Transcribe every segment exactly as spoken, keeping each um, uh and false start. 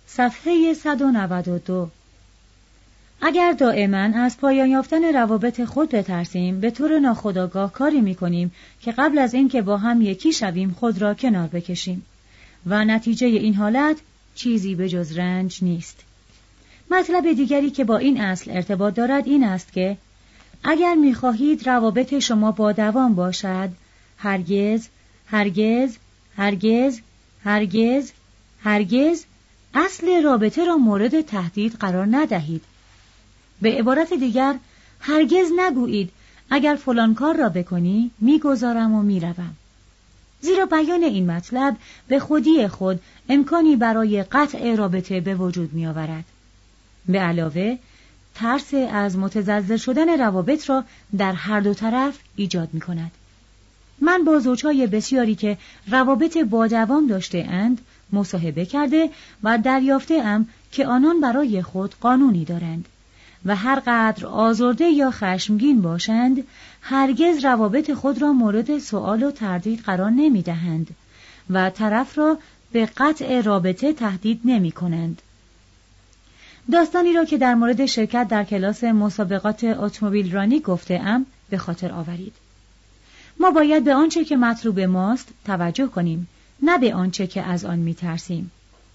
صفحه صد و نود و دو. اگر دائما از پایان یافتن روابط خود بترسیم، به طور ناخودآگاه کاری می‌کنیم که قبل از اینکه با هم یکی شویم خود را کنار بکشیم و نتیجه این حالت چیزی به جز رنج نیست. مطلب دیگری که با این اصل ارتباط دارد این است که اگر می‌خواهید روابط شما با دوام باشد، هرگز، هرگز، هرگز، هرگز، هرگز اصل رابطه را مورد تهدید قرار ندهید. به عبارت دیگر، هرگز نگویید اگر فلان کار را بکنی میگذارم و میروم، زیرا بیان این مطلب به خودی خود امکانی برای قطع رابطه به وجود می آورد. به علاوه ترس از متزلزل شدن روابط را در هر دو طرف ایجاد می کند. من با زوجهای بسیاری که روابط با دوام داشته اند مصاحبه کرده و دریافته ام که آنان برای خود قانونی دارند و هر قدر آزرده یا خشمگین باشند هرگز روابط خود را مورد سؤال و تردید قرار نمی دهند و طرف را به قطع رابطه تهدید نمی کنند. داستانی را که در مورد شرکت در کلاس مسابقات اتومبیل رانی گفته ام به خاطر آورید. ما باید به آنچه که مطلوب ماست توجه کنیم، نه به آنچه که از آن می ترسیم.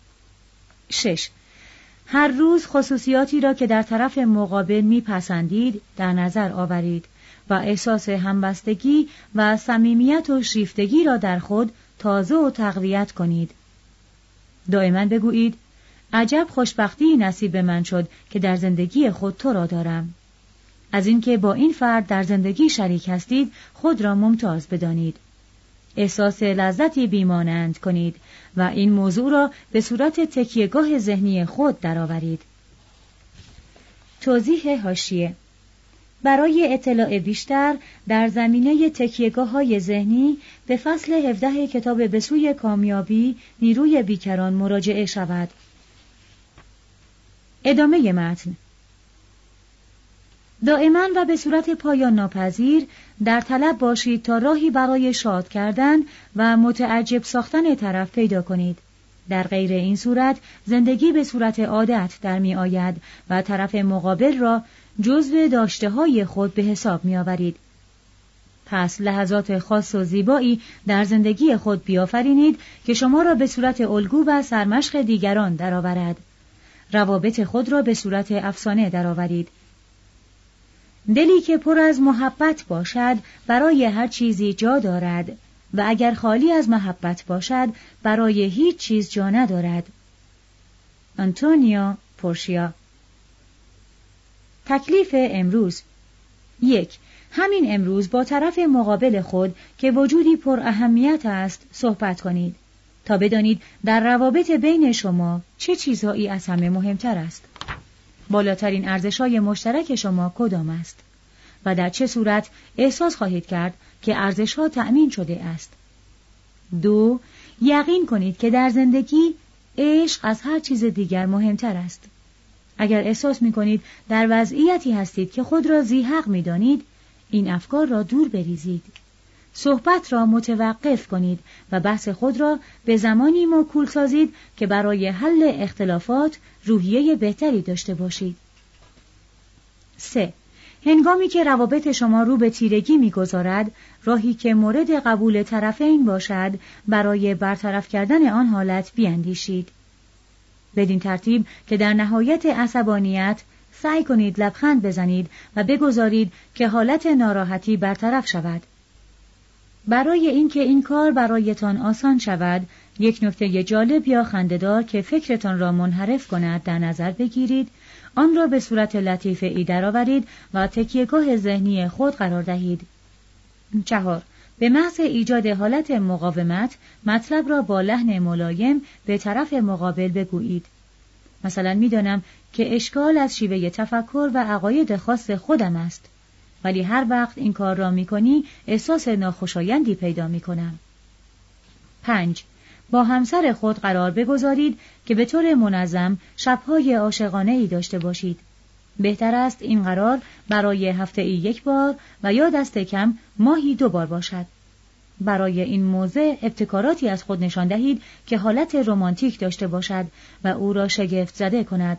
شش. هر روز خصوصیاتی را که در طرف مقابل می پسندید در نظر آورید و احساس همبستگی و صمیمیت و شیفتگی را در خود تازه و تقویت کنید. دائما بگویید عجب خوشبختی نصیب من شد که در زندگی خود تو را دارم. از اینکه با این فرد در زندگی شریک هستید خود را ممتاز بدانید. احساس لذتی بیمانند کنید و این موضوع را به صورت تکیهگاه ذهنی خود درآورید. توضیح حاشیه: برای اطلاع بیشتر در زمینه تکیهگاه‌های ذهنی به فصل هفده کتاب به سوی کامیابی نیروی بیکران مراجعه شود. ادامه متن. دائما و به صورت پایان ناپذیر در طلب باشید تا راهی برای شاد کردن و متعجب ساختن طرف پیدا کنید. در غیر این صورت زندگی به صورت عادت در می آید و طرف مقابل را جزو داشته های خود به حساب می آورید. پس لحظات خاص و زیبایی در زندگی خود بیافرینید که شما را به صورت الگو و سرمشق دیگران درآورد. روابط خود را به صورت افسانه درآورید. دلی که پر از محبت باشد برای هر چیزی جا دارد و اگر خالی از محبت باشد برای هیچ چیز جا ندارد. آنتونیو پورشیا. تکلیف امروز: یک. همین امروز با طرف مقابل خود که وجودی پر اهمیت است صحبت کنید تا بدانید در روابط بین شما چه چیزهایی از همه مهمتر است. بالاترین ارزش‌های مشترک شما کدام است و در چه صورت احساس خواهید کرد که ارزش‌ها تأمین شده است. دو. یقین کنید که در زندگی عشق از هر چیز دیگر مهمتر است. اگر احساس می‌کنید در وضعیتی هستید که خود را ذی‌حق می‌دانید، این افکار را دور بریزید. صحبت را متوقف کنید و بحث خود را به زمانی موکول سازید که برای حل اختلافات روحیه بهتری داشته باشید. سه. هنگامی که روابط شما رو به تیرگی می‌گذارد، راهی که مورد قبول طرفین باشد برای برطرف کردن آن حالت بیاندیشید. بدین ترتیب که در نهایت عصبانیت سعی کنید لبخند بزنید و بگذارید که حالت ناراحتی برطرف شود. برای اینکه این کار برایتان آسان شود، یک نکته جالب یا خنده‌دار که فکرتان را منحرف کند در نظر بگیرید، آن را به صورت لطیفه‌ای درآورید و تکیهگاه ذهنی خود قرار دهید. چهار. به محض ایجاد حالت مقاومت، مطلب را با لحن ملایم به طرف مقابل بگویید. مثلا می‌دانم که اشکال از شیوه تفکر و عقاید خاص خودم است، ولی هر وقت این کار را می‌کنی احساس ناخوشایندی پیدا می‌کنم. پنج. با همسر خود قرار بگذارید که به طور منظم شب‌های عاشقانه‌ای داشته باشید. بهتر است این قرار برای هفته‌ای یک بار و یا دست کم ماهی دو بار باشد. برای این موضع ابتکاراتی از خود نشان دهید که حالت رمانتیک داشته باشد و او را شگفت زده کند.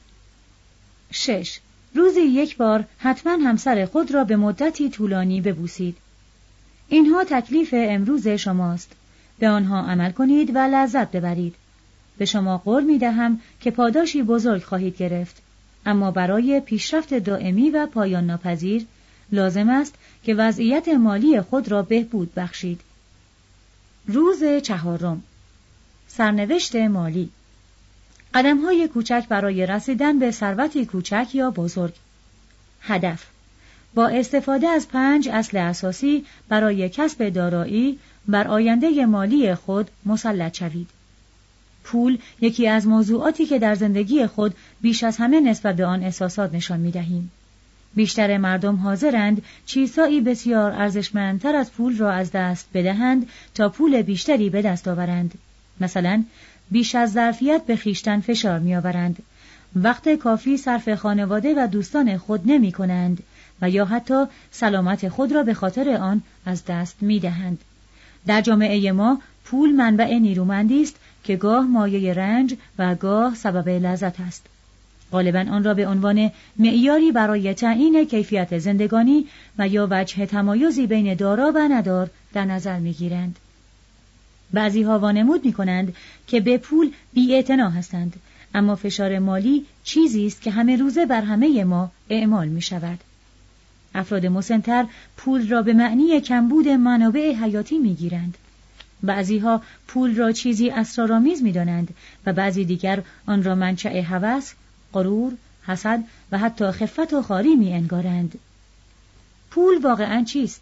شش. روزی یک بار حتما همسر خود را به مدتی طولانی ببوسید. اینها تکلیف امروز شماست. به آنها عمل کنید و لذت ببرید. به شما قول می دهم که پاداشی بزرگ خواهید گرفت. اما برای پیشرفت دائمی و پایان ناپذیر لازم است که وضعیت مالی خود را بهبود بخشید. روز چهارم. سرنوشت مالی. قدم‌های کوچک برای رسیدن به ثروتی کوچک یا بزرگ. هدف: با استفاده از پنج اصل اساسی برای کسب دارایی بر آینده مالی خود مسلط شوید. پول یکی از موضوعاتی که در زندگی خود بیش از همه نسبت به آن احساسات نشان می‌دهیم. بیشتر مردم حاضرند چیزهایی بسیار ارزشمندتر از پول را از دست بدهند تا پول بیشتری به دست آورند. مثلا بیش از ظرفیت به خویشتن فشار می‌آورند. وقت کافی صرف خانواده و دوستان خود نمی‌کنند و یا حتی سلامت خود را به خاطر آن از دست می‌دهند. در جامعه ما پول منبع نیرومندی است که گاه مایه رنج و گاه سبب لذت است. غالباً آن را به عنوان معیاری برای تعیین کیفیت زندگانی و یا وجه تمایزی بین دارا و ندار در نظر می‌گیرند. بعضی‌ها وانمود می‌کنند که به پول بی‌اعتنا هستند، اما فشار مالی چیزی است که همه روزه بر همه ما اعمال می‌شود. افراد مسن‌تر پول را به معنی کمبود منابع حیاتی می‌گیرند. بعضی‌ها پول را چیزی اسرارآمیز می‌دانند و بعضی دیگر آن را منشأ هوس، غرور، حسد و حتی خفت و خواری می‌انگارند. پول واقعاً چیست؟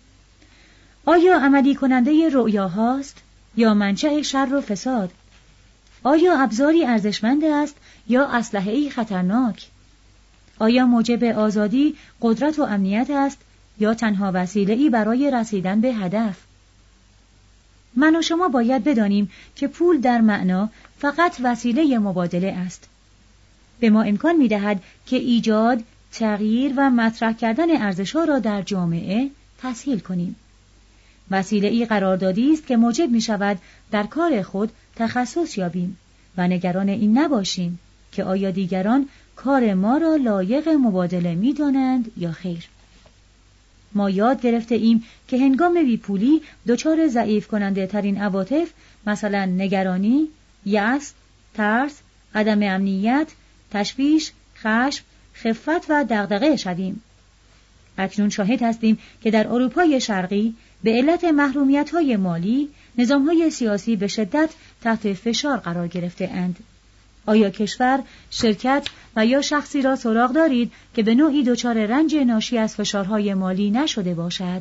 آیا عملی کننده رؤیاهاست یا منشأ شر و فساد؟ آیا ابزاری ارزشمند است یا اسلحه‌ای خطرناک؟ آیا موجب آزادی، قدرت و امنیت است یا تنها وسیله‌ای برای رسیدن به هدف؟ من و شما باید بدانیم که پول در معنا فقط وسیله مبادله است. به ما امکان می‌دهد که ایجاد، تغییر و مطرح کردن ارزش‌ها را در جامعه تسهیل کنیم. وسیله‌ای قراردادی است که موجب می‌شود در کار خود تخصص یابیم و نگران این نباشیم که آیا دیگران کار ما را لایق مبادله می‌دانند یا خیر. ما یاد گرفته ایم که هنگام بیپولی دچار ضعیف کننده ترین عواطف مثلا نگرانی، یأس، ترس، عدم امنیت، تشویش، خشم، خفت و دغدغه شویم. اکنون شاهد هستیم که در اروپای شرقی به علت محرومیت‌های مالی نظام‌های سیاسی به شدت تحت فشار قرار گرفته اند. آیا کشور، شرکت و یا شخصی را سراغ دارید که به نوعی دچار رنج ناشی از فشارهای مالی نشده باشد؟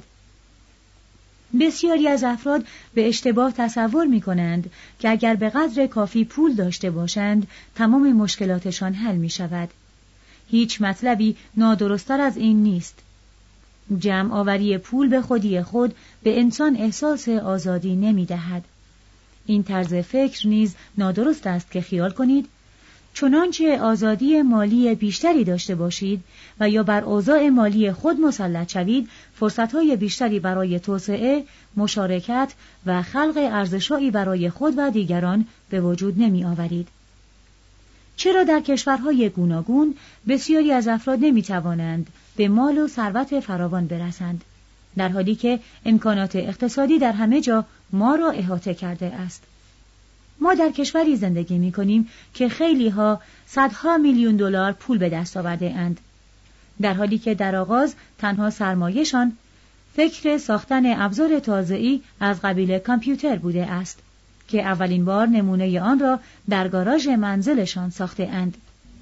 بسیاری از افراد به اشتباه تصور می‌کنند که اگر به قدر کافی پول داشته باشند تمام مشکلاتشان حل می‌شود. هیچ مطلبی نادرست‌تر از این نیست. جمع آوری پول به خودی خود به انسان احساس آزادی نمی‌دهد. این طرز فکر نیز نادرست است که خیال کنید چنانچه آزادی مالی بیشتری داشته باشید و یا بر اوضاع مالی خود مسلط شوید، فرصت‌های بیشتری برای توسعه، مشارکت و خلق ارزش‌هایی برای خود و دیگران به وجود نمی‌آورید. چرا در کشورهای گوناگون بسیاری از افراد نمی‌توانند به مال و ثروت فراوان برسند، در حالی که امکانات اقتصادی در همه جا ما را احاطه کرده است؟ ما در کشوری زندگی می‌کنیم که خیلی‌ها صدها میلیون دلار پول به دست آورده اند، در حالی که در آغاز تنها سرمایه‌شان فکر ساختن ابزار تازه‌ای از قبیل کامپیوتر بوده است که اولین بار نمونه آن را در گاراژ منزلشان ساخته اند.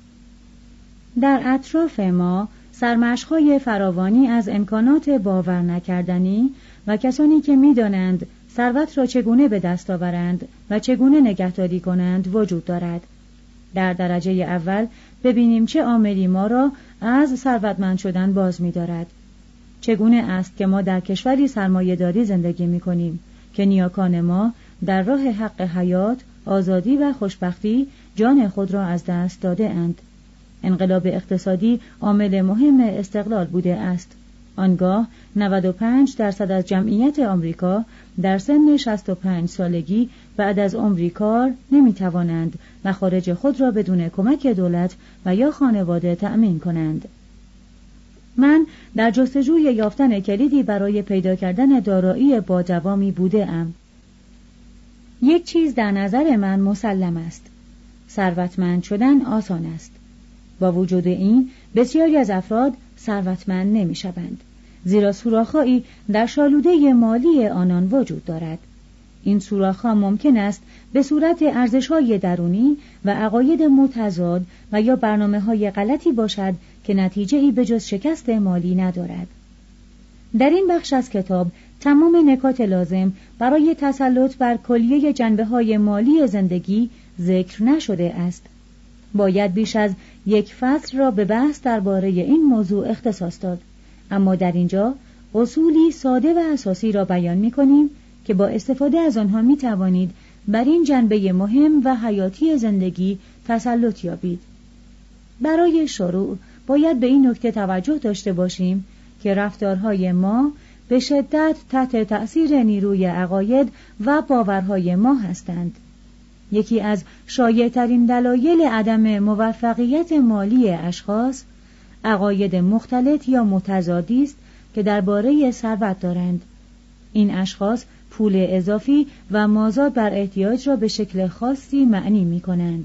در اطراف ما سرمشق‌های فراوانی از امکانات باور نکردنی و کسانی که می‌دانند ثروت را چگونه به دست آورند و چگونه نگهداری کنند وجود دارد. در درجه اول ببینیم چه عاملی ما را از ثروتمند شدن باز می‌دارد. چگونه است که ما در کشوری سرمایه‌داری زندگی می‌کنیم که نیاکان ما در راه حق حیات، آزادی و خوشبختی جان خود را از دست داده اند. انقلاب اقتصادی عامل مهم استقلال بوده است. آنگاه نود و پنج درصد از جمعیت آمریکا در سن شصت و پنج سالگی بعد از عمری کار نمی توانند مخارج خود را بدون کمک دولت و یا خانواده تأمین کنند. من در جستجوی یافتن کلیدی برای پیدا کردن دارایی با دوامی بوده ام. یک چیز در نظر من مسلم است. ثروتمند شدن آسان است. با وجود این بسیاری از افراد ثروتمند نمی شوند. زیرا سوراخ‌هایی در شالوده مالی آنان وجود دارد. این سوراخ‌ها ممکن است به صورت ارزش‌های درونی و عقاید متضاد و یا برنامه‌های غلطی باشد که نتیجه‌ای به جز شکست مالی ندارد. در این بخش از کتاب تمام نکات لازم برای تسلط بر کلیه جنبه‌های مالی زندگی ذکر نشده است. باید بیش از یک فصل را به بحث درباره این موضوع اختصاص داد، اما در اینجا اصولی ساده و اساسی را بیان می‌کنیم که با استفاده از آنها می‌توانید بر این جنبه مهم و حیاتی زندگی تسلط یابید. برای شروع باید به این نکته توجه داشته باشیم که رفتارهای ما به شدت تحت تأثیر نیروی عقاید و باورهای ما هستند. یکی از شایع‌ترین دلایل عدم موفقیت مالی اشخاص عقاید مختلط یا متضادی است که درباره ثروت دارند. این اشخاص پول اضافی و مازاد بر احتیاج را به شکل خاصی معنی می کنند.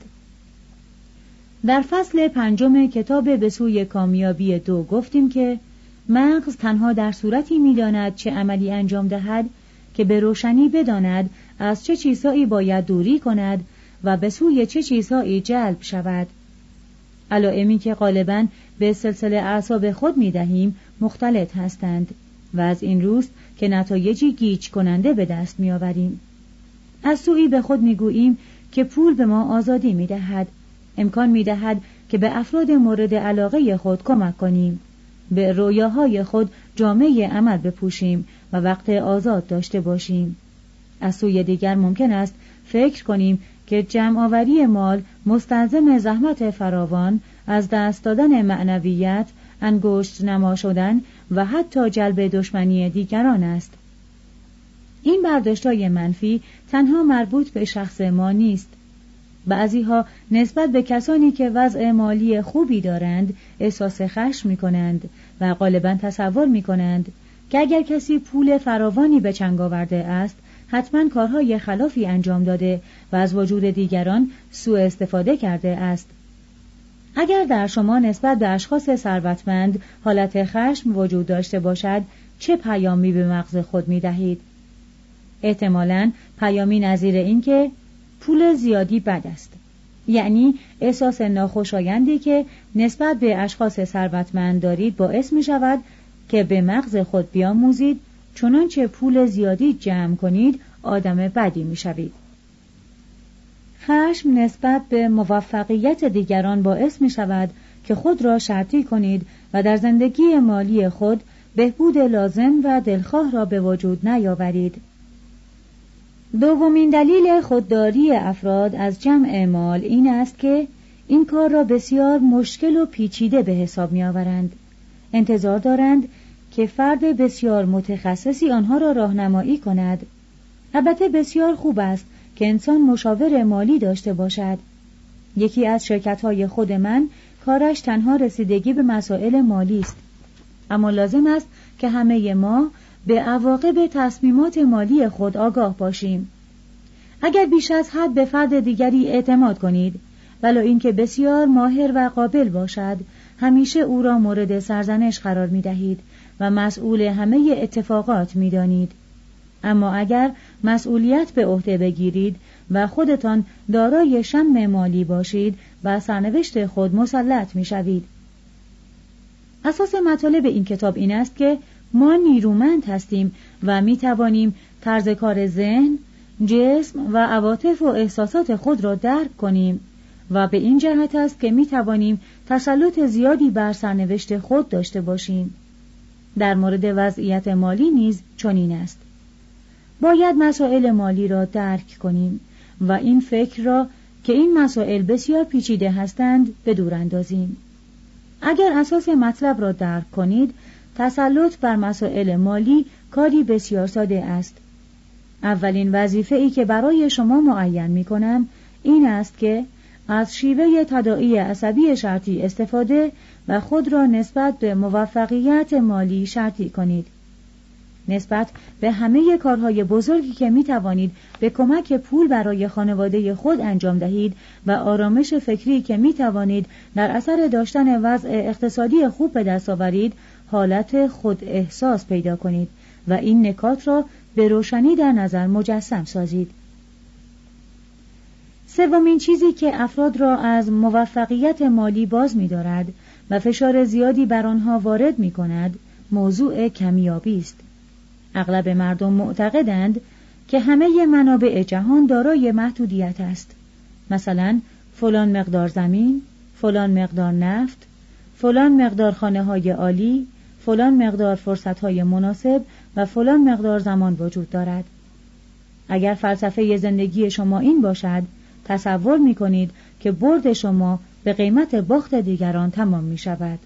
در فصل پنجم کتاب به سوی کامیابی دو گفتیم که مغز تنها در صورتی می داند چه عملی انجام دهد که به روشنی بداند از چه چیزهایی باید دوری کند و به سوی چه چیزهایی جلب شود. علائمی که غالباً به سلسله اعصاب خود می دهیم مختلط هستند و از این روست که نتایجی گیج کننده به دست می آوریم. از سوی به خود می گوییم که پول به ما آزادی می دهد، امکان می دهد که به افراد مورد علاقه خود کمک کنیم، به رویاهای خود جامه عمل بپوشیم و وقت آزاد داشته باشیم. از سوی دیگر ممکن است فکر کنیم که جمع‌آوری مال مستلزم زحمت فراوان، از دست دادن معنویت، انگشت نما شدن و حتی جلب دشمنی دیگران است. این برداشت‌های منفی تنها مربوط به شخص ما نیست. بعضی‌ها نسبت به کسانی که وضع مالی خوبی دارند احساس خشم می‌کنند و غالباً تصور می‌کنند که اگر کسی پول فراوانی به چنگ آورده است حتماً کارهای خلافی انجام داده و از وجود دیگران سوء استفاده کرده است. اگر در شما نسبت به اشخاص ثروتمند حالت خشم وجود داشته باشد، چه پیامی به مغز خود می دهید؟ احتمالاً پیامی نظیر این که پول زیادی بد است. یعنی احساس ناخوشایندی که نسبت به اشخاص ثروتمند دارید باعث می شود که به مغز خود بیاموزید چنانچه پول زیادی جمع کنید آدم بدی می شوید. خشم نسبت به موفقیت دیگران باعث می شود که خود را شرطی کنید و در زندگی مالی خود بهبود لازم و دلخواه را به وجود نیاورید. دومین دلیل خودداری افراد از جمع مال این است که این کار را بسیار مشکل و پیچیده به حساب می آورند. انتظار دارند که فرد بسیار متخصصی آنها را راهنمایی کند. البته بسیار خوب است که انسان مشاور مالی داشته باشد. یکی از شرکت‌های خود من کارش تنها رسیدگی به مسائل مالی است، اما لازم است که همه ما به عواقب تصمیمات مالی خود آگاه باشیم. اگر بیش از حد به فرد دیگری اعتماد کنید، ولو اینکه بسیار ماهر و قابل باشد، همیشه او را مورد سرزنش قرار می دهید و مسئول همه اتفاقات می دانید. اما اگر مسئولیت به عهده بگیرید و خودتان دارای شم مالی باشید و سرنوشت خود مسلط می شوید. اساس مطالب این کتاب این است که ما نیرومند هستیم و می توانیم طرز کار ذهن، جسم و عواطف و احساسات خود را درک کنیم و به این جهت است که می توانیم تسلط زیادی بر سرنوشت خود داشته باشیم. در مورد وضعیت مالی نیز چنین است. باید مسائل مالی را درک کنیم و این فکر را که این مسائل بسیار پیچیده هستند به دور اندازیم. اگر اساس مطلب را درک کنید، تسلط بر مسائل مالی کاری بسیار ساده است. اولین وظیفه‌ای که برای شما معین می‌کنم این است که از شیوه تداعی عصبی شرطی استفاده و خود را نسبت به موفقیت مالی شرطی کنید. نسبت به همه کارهای بزرگی که می توانید به کمک پول برای خانواده خود انجام دهید و آرامش فکری که می توانید در اثر داشتن وضع اقتصادی خوب به دست آورید، حالت خود احساس پیدا کنید و این نکات را به روشنی در نظر مجسم سازید. سومین چیزی که افراد را از موفقیت مالی باز می دارد و فشار زیادی بر آنها وارد می کند، موضوع کمیابی است. اغلب مردم معتقدند که همه منابع جهان دارای محدودیت است. مثلا فلان مقدار زمین، فلان مقدار نفت، فلان مقدار خانه‌های عالی، فلان مقدار فرصت‌های مناسب و فلان مقدار زمان وجود دارد. اگر فلسفه زندگی شما این باشد، تصور می‌کنید که برد شما به قیمت باخت دیگران تمام می‌شود.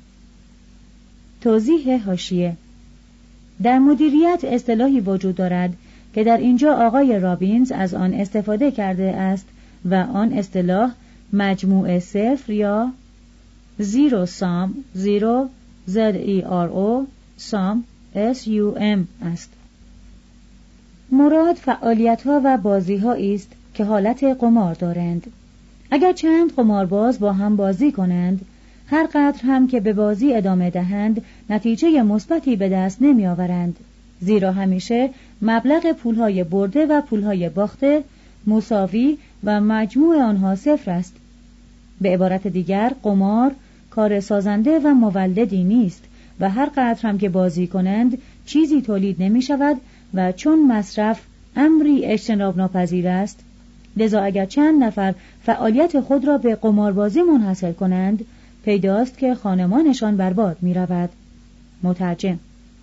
توضیح حاشیه: در مدیریت اصطلاحی وجود دارد که در اینجا آقای رابینز از آن استفاده کرده است و آن اصطلاح مجموع صفر یا زیرو سام زیرو زد ای آر او سام اس یو ام است. مراد فعالیت‌ها و بازی‌هایی است که حالت قمار دارند. اگر چند قمارباز با هم بازی کنند، هر قدر هم که به بازی ادامه دهند نتیجه مثبتی به دست نمی آورند، زیرا همیشه مبلغ پولهای برده و پولهای باخته مساوی و مجموع آنها صفر است. به عبارت دیگر قمار کار سازنده و مولدی نیست و هر قدر هم که بازی کنند چیزی تولید نمی شود و چون مصرف امری اجتناب ناپذیر است، لذا اگر چند نفر فعالیت خود را به قماربازی منحصر کنند، پیداست که خانمانشان برباد می رود. مترجم.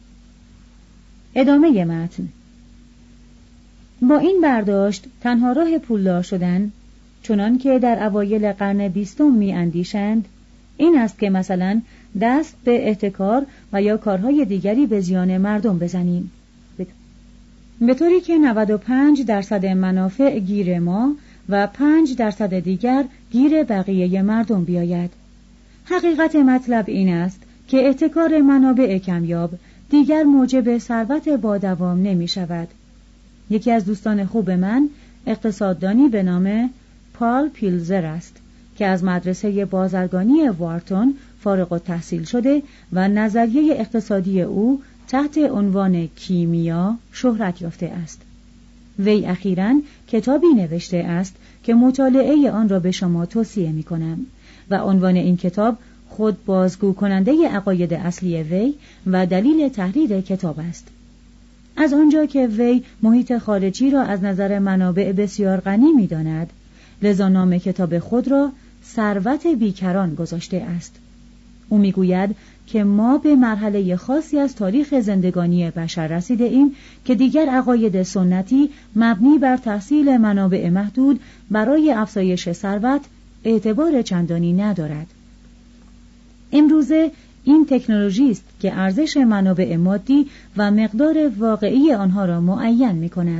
ادامه متن. با این برداشت تنها راه پولدار شدن، چنان که در اوایل قرن بیستم می اندیشند، این است که مثلا دست به احتکار و یا کارهای دیگری به زیان مردم بزنیم، به طوری که نود و پنج درصد منافع گیر ما و پنج درصد دیگر گیر بقیه مردم بیاید. حقیقت مطلب این است که احتکار منابع کمیاب دیگر موجب ثروت با دوام نمی شود. یکی از دوستان خوب من اقتصاددانی به نام پال پیلزر است که از مدرسه بازرگانی وارتون فارغ التحصیل شده و نظریه اقتصادی او تحت عنوان کیمیا شهرت یافته است. وی اخیراً کتابی نوشته است که مطالعه آن را به شما توصیه می کنم و عنوان این کتاب خود بازگو کننده عقاید اصلی وی و دلیل تحریر کتاب است. از آنجا که وی محیط خارجی را از نظر منابع بسیار غنی می داند، لذا نام کتاب خود را ثروت بیکران گذاشته است. او می گوید که ما به مرحله خاصی از تاریخ زندگانی بشر رسیده ایم که دیگر عقاید سنتی مبنی بر تحصیل منابع محدود برای افزایش ثروت اعتبار چندانی ندارد. امروزه این تکنولوژی است که ارزش منابع مادی و مقدار واقعی آنها را معین می کند.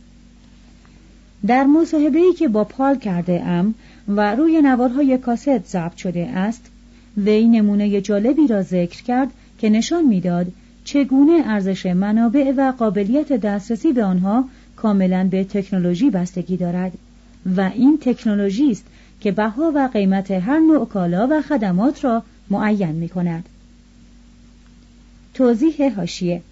در مصاحبه‌ای که با پال کرده ام و روی نوارهای کاست ضبط شده است، وی نمونه جالبی را ذکر کرد که نشان می‌داد چگونه ارزش منابع و قابلیت دسترسی به آنها کاملاً به تکنولوژی بستگی دارد و این تکنولوژی است که بها و قیمت هر نوع کالا و خدمات را معین می‌کند. توضیح حاشیه: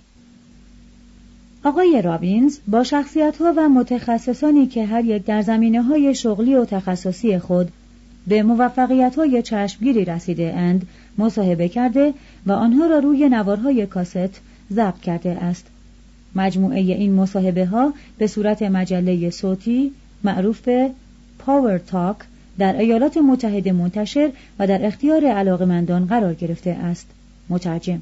آقای رابینز با شخصیت‌ها و متخصصانی که هر یک در زمینه‌های شغلی و تخصصی خود به موفقیت‌های چشمگیری رسیده اند مصاحبه کرده و آنها را روی نوارهای کاست ضبط کرده است. مجموعه این مصاحبه‌ها به صورت مجله صوتی معروف به پاور تاک در ایالات متحده منتشر و در اختیار علاقه‌مندان قرار گرفته است. مترجم.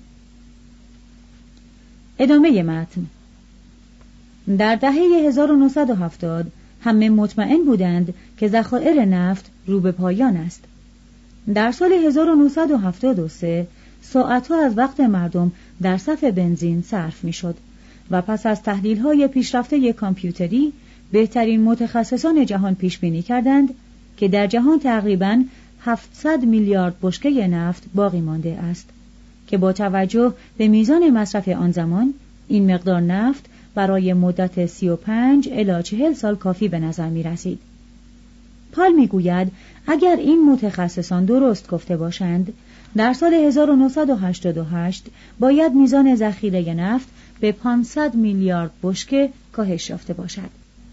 ادامه متن. در دهه هزار و نهصد و هفتاد همه مطمئن بودند که ذخایر نفت رو به پایان است. در سال هزار و نهصد و هفتاد و سه ساعتها از وقت مردم در صف بنزین صرف میشد و پس از تحلیل‌های پیشرفته کامپیوتری بهترین متخصصان جهان پیش بینی کردند که در جهان تقریباً هفتصد میلیارد بشکه نفت باقی مانده است که با توجه به میزان مصرف آن زمان این مقدار نفت برای مدت سی و پنج الی چهل سال کافی به نظر می رسید. پال می گوید اگر این متخصصان درست گفته باشند در سال هزار و نهصد و هشتاد و هشت باید میزان ذخیره نفت به پانصد میلیارد بشکه کاهش یافته باشد،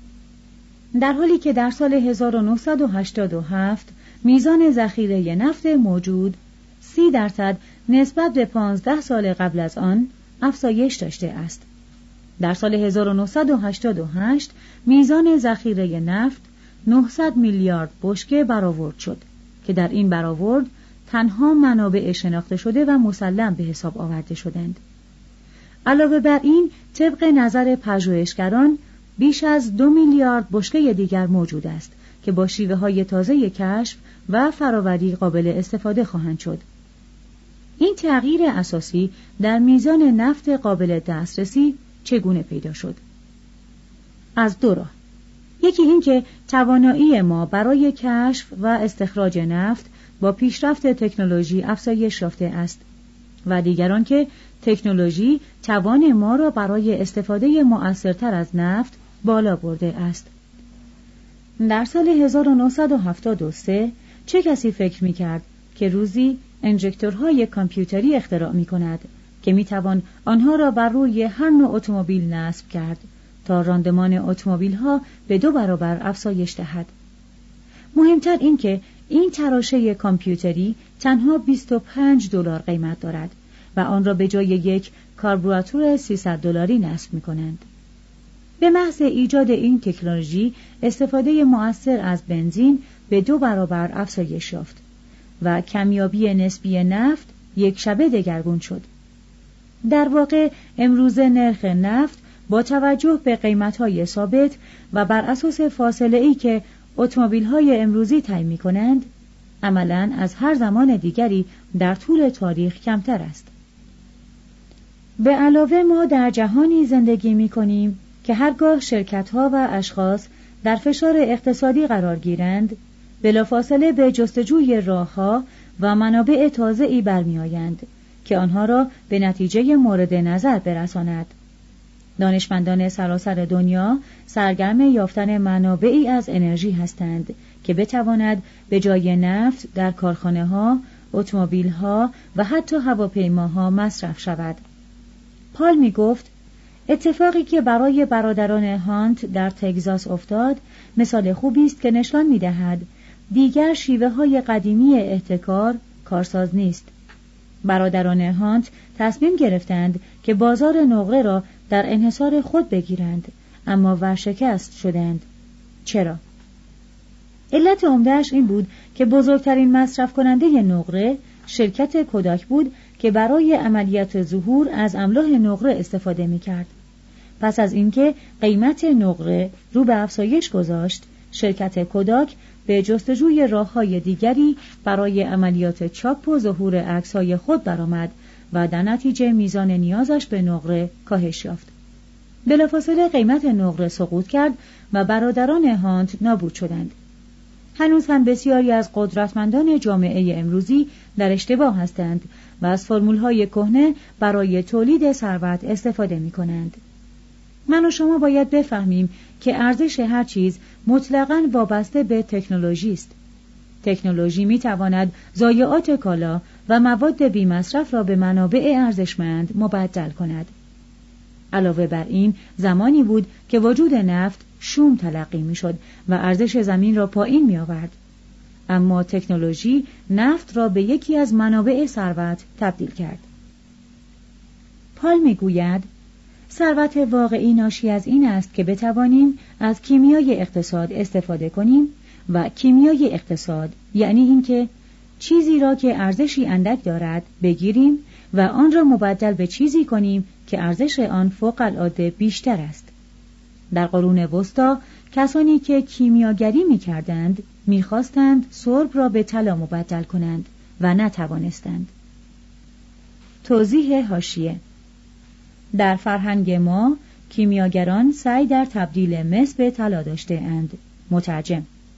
در حالی که در سال هزار و نهصد و هشتاد و هفت میزان ذخیره نفت موجود سی درصد نسبت به پانزده سال قبل از آن افزایش داشته است. در سال هزار و نهصد و هشتاد و هشت میزان ذخیره نفت نهصد میلیارد بشکه برآورد شد که در این برآورد تنها منابع شناخته شده و مسلم به حساب آورده شدند. علاوه بر این طبق نظر پژوهشگران بیش از دو میلیارد بشکه دیگر موجود است که با شیوه های تازه کشف و فراوری قابل استفاده خواهند شد. این تغییر اساسی در میزان نفت قابل دسترسی چگونه پیدا شد؟ از دو راه. یکی این که توانایی ما برای کشف و استخراج نفت با پیشرفت تکنولوژی افزایش یافته است و دیگران که تکنولوژی توان ما را برای استفاده مؤثرتر از نفت بالا برده است. در سال هزار و نهصد و هفتاد و سه چه کسی فکر می‌کرد که روزی انژکتورهای کامپیوتری اختراع می‌کند که می‌توان آنها را بر روی هر نوع اتومبیل نصب کرد تا راندمان اتومبیل‌ها به دو برابر افزایش دهد. مهمتر این که این تراشه کامپیوتری تنها بیست و پنج دلار قیمت دارد و آن را به جای یک کاربوراتور سیصد دلاری نصب می‌کنند. به محض ایجاد این تکنولوژی استفاده مؤثر از بنزین به دو برابر افزایش یافت و کمیابی نسبی نفت یک شبه دگرگون شد. در واقع امروزه نرخ نفت با توجه به قیمت‌های ثابت و بر اساس فاصله‌ای که اتومبیل‌های امروزی طی می‌کنند عملاً از هر زمان دیگری در طول تاریخ کمتر است. به علاوه ما در جهانی زندگی می‌کنیم که هرگاه شرکت‌ها و اشخاص در فشار اقتصادی قرار گیرند بلافاصله به جستجوی راه‌ها و منابع تازه‌ای برمی‌آیند که آنها را به نتیجه مورد نظر برساند. دانشمندان سراسر دنیا سرگرم یافتن منابعی از انرژی هستند که بتواند به جای نفت در کارخانه‌ها، اتومبیل‌ها و حتی هواپیماها مصرف شود. پال می گفت اتفاقی که برای برادران هانت در تگزاس افتاد مثال خوبی است که نشان می دهد دیگر شیوه های قدیمی احتکار کارساز نیست. برادران هانت تصمیم گرفتند که بازار نقره را در انحصار خود بگیرند، اما ورشکست شدند. چرا؟ علت عمده‌اش این بود که بزرگترین مصرف کننده نقره شرکت کوداک بود که برای عملیات ظهور از املاح نقره استفاده می‌کرد. پس از اینکه قیمت نقره رو به افزایش گذاشت، شرکت کوداک به جستجوی راه‌های دیگری برای عملیات چاپ و ظهور عکس‌های خود برآمد و در نتیجه میزان نیازش به نقره کاهش یافت. بلافاصله قیمت نقره سقوط کرد و برادران هانت نابود شدند. هنوز هم بسیاری از قدرتمندان جامعه امروزی در اشتباه هستند و از فرمول‌های کهنه برای تولید ثروت استفاده می‌کنند. من و شما باید بفهمیم که ارزش هر چیز مطلقاً وابسته به تکنولوژی است. تکنولوژی می‌تواند ضایعات کالا و مواد بی‌مصرف را به منابع ارزشمند مبدل کند. علاوه بر این زمانی بود که وجود نفت شوم تلقی می‌شد و ارزش زمین را پایین می‌آورد. اما تکنولوژی نفت را به یکی از منابع ثروت تبدیل کرد. پال می‌گوید ثروت واقعی ناشی از این است که بتوانیم از کیمیای اقتصاد استفاده کنیم و کیمیای اقتصاد یعنی اینکه چیزی را که ارزشی اندک دارد بگیریم و آن را مبدل به چیزی کنیم که ارزش آن فوق العاده بیشتر است. در قرون وسطی کسانی که کیمیاگری می‌کردند می‌خواستند سرب را به طلا مبدل کنند و نتوانستند. توضیح حاشیه: در فرهنگ ما کیمیاگران سعی در تبدیل مس به طلا داشته اند. مترجم.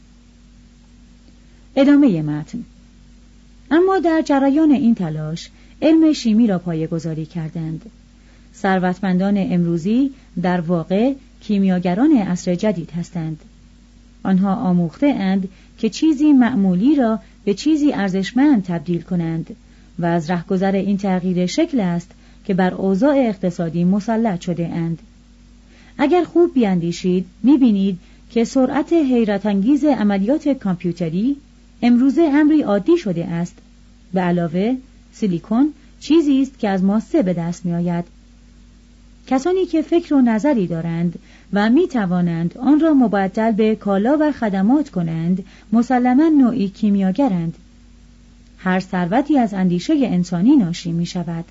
ادامه متن. اما در جریان این تلاش علم شیمی را پایه‌گذاری کردند. ثروتمندان امروزی در واقع کیمیاگران عصر جدید هستند. آنها آموخته اند که چیزی معمولی را به چیزی ارزشمند تبدیل کنند و از رهگذر این تغییر شکل است که بر اوضاع اقتصادی مسلط شده اند. اگر خوب بیاندیشید می‌بینید که سرعت حیرت انگیز عملیات کامپیوتری امروزه امری عادی شده است. به علاوه سیلیکون چیزی است که از ماسه به دست می‌آید. کسانی که فکر و نظری دارند و می توانند آن را مبدل به کالا و خدمات کنند مسلماً نوعی کیمیاگرند. هر ثروتی از اندیشه انسانی ناشی می شود.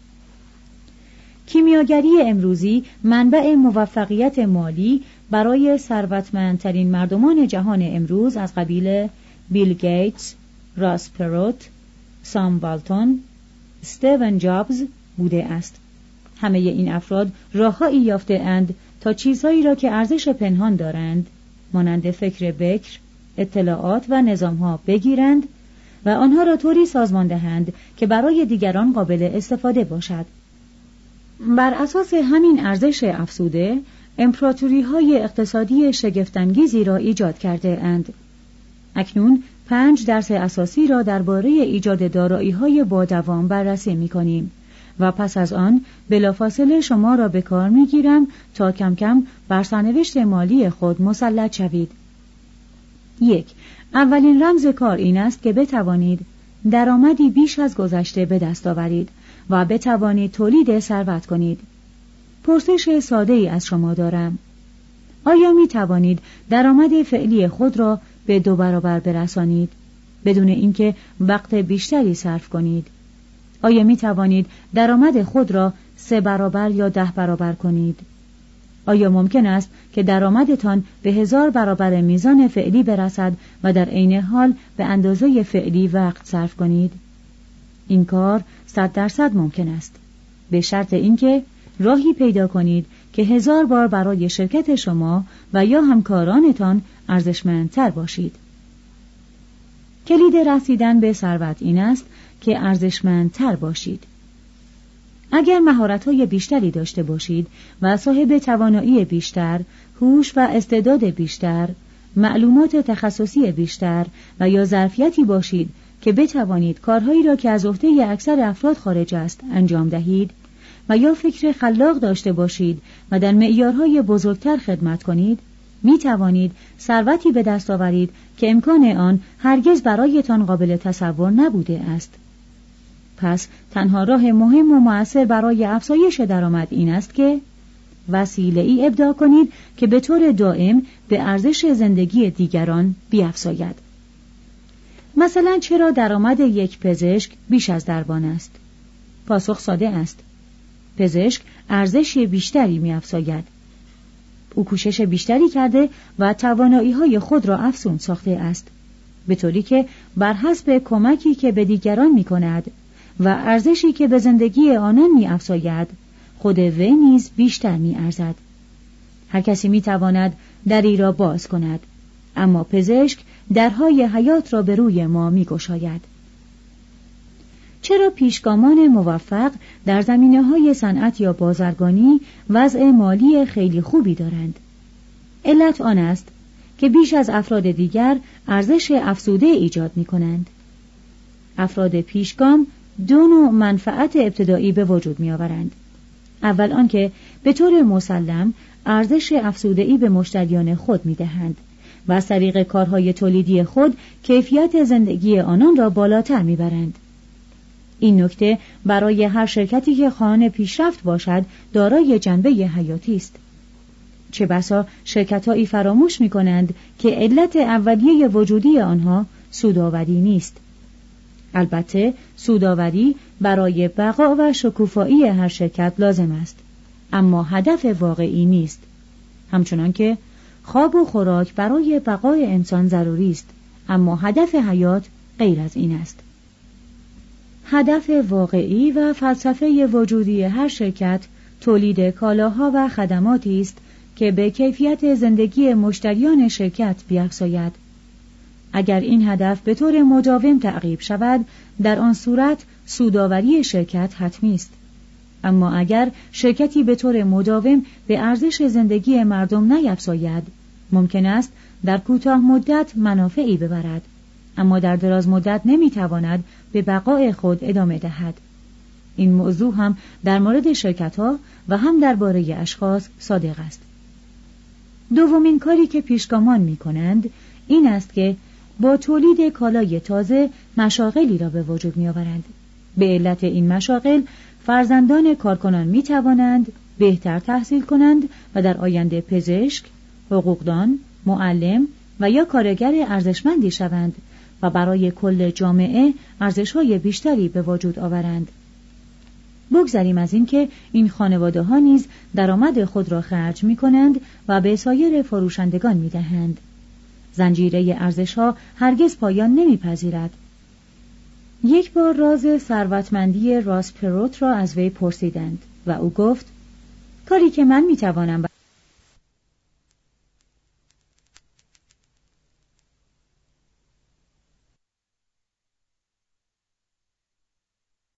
کیمیاگری امروزی منبع موفقیت مالی برای ثروتمندترین مردمان جهان امروز از قبیل بیل گیتس، راس پروت، سام والتون، استیون جابز بوده است. همه این افراد راههایی یافته اند تا چیزهایی را که ارزش پنهان دارند مانند فکر بکر، اطلاعات و نظامها بگیرند و آنها را طوری سازمان دهند که برای دیگران قابل استفاده باشد. بر اساس همین ارزش افزوده امپراتوری‌های اقتصادی شگفت‌انگیزی را ایجاد کرده اند. اکنون پنج درس اساسی را درباره ایجاد دارایی‌های با دوام بررسی می‌کنیم و پس از آن بلافاصله شما را به کار می‌گیرم تا کم کم بر سرنوشت مالی خود مسلط شوید. یک، اولین رمز کار این است که بتوانید درآمدی بیش از گذشته به دست آورید و بتوانید تولید ثروت کنید. پرسش ساده ای از شما دارم. آیا می توانید درآمد فعلی خود را به دو برابر برسانید بدون اینکه وقت بیشتری صرف کنید؟ آیا می توانید درآمد خود را سه برابر یا ده برابر کنید؟ آیا ممکن است که درآمدتان به هزار برابر میزان فعلی برسد و در عین حال به اندازه فعلی وقت صرف کنید؟ این کار صد درصد ممکن است، به شرط اینکه راهی پیدا کنید که هزار بار برای شرکت شما و یا همکارانتان ارزشمندتر باشید. کلید رسیدن به ثروت این است که ارزشمندتر باشید. اگر مهارت‌های بیشتری داشته باشید و صاحب توانایی بیشتر، هوش و استعداد بیشتر، معلومات تخصصی بیشتر و یا ظرفیتی باشید که بتوانید کارهایی را که از عهده اکثر افراد خارج است انجام دهید و یا فکر خلاق داشته باشید و در معیارهای بزرگتر خدمت کنید، می توانید ثروتی به دست آورید که امکان آن هرگز برایتان قابل تصور نبوده است. پس تنها راه مهم و مؤثر برای افزایش درآمد این است که وسیله‌ای ابداع کنید که به طور دائم به ارزش زندگی دیگران بیفزاید. مثلا چرا درآمد یک پزشک بیش از دربان است؟ پاسخ ساده است. پزشک ارزش بیشتری می‌افزاید. او کوشش بیشتری کرده و توانایی‌های خود را افزون ساخته است، به طوری که بر حسب کمکی که به دیگران می‌کند و ارزشی که به زندگی آنان می‌افزاید، خود وی نیز بیشتر می‌ارزد. هر کسی می‌تواند دری را باز کند، اما پزشک درهای حیات را به روی ما می‌گشاید. چرا پیشگامان موفق در زمینه‌های صنعت یا بازرگانی وضع مالی خیلی خوبی دارند؟ علت آن است که بیش از افراد دیگر ارزش افزوده ایجاد می‌کنند. افراد پیشگام دو نوع منفعت ابتدایی به وجود می‌آورند. اول آنکه به طور مسلم ارزش افزوده‌ای به مشتریان خود می‌دهند و از طریق کارهای تولیدی خود کیفیت زندگی آنان را بالاتر می‌برند. این نکته برای هر شرکتی که خواهان پیشرفت باشد دارای جنبه حیاتی است. چه بسا شرکت‌هایی فراموش می‌کنند که علت اولیه وجودی آنها سودآوری نیست. البته سودآوری برای بقا و شکوفایی هر شرکت لازم است، اما هدف واقعی نیست. همچنان که خواب و خوراک برای بقای انسان ضروری است، اما هدف حیات غیر از این است. هدف واقعی و فلسفه وجودی هر شرکت تولید کالاها و خدماتی است که به کیفیت زندگی مشتریان شرکت بیفزاید. اگر این هدف به طور مداوم تعقیب شود، در آن صورت سودآوری شرکت حتمی است. اما اگر شرکتی به طور مداوم به ارزش زندگی مردم نیفزاید، ممکن است در کوتاه مدت منافعی ببرد، اما در دراز مدت نمیتواند به بقای خود ادامه دهد. این موضوع هم در مورد شرکت‌ها و هم درباره اشخاص صادق است. دومین کاری که پیشگامان می‌کنند این است که با تولید کالای تازه مشاغلی را به وجود می‌آورند. به علت این مشاغل فرزندان کارکنان می‌توانند بهتر تحصیل کنند و در آینده پزشک، حقوقدان، معلم و یا کارگر ارزشمندی شوند و برای کل جامعه ارزش‌های بیشتری به وجود آورند. بگذریم از این که این خانواده‌ها نیز درآمد خود را خرج می‌کنند و به سایر فروشندگان می‌دهند. زنجیره ارزش‌ها هرگز پایان نمی‌پذیرد. یک بار راز ثروتمندی راس پروت را از وی پرسیدند و او گفت: کاری که من می‌توانم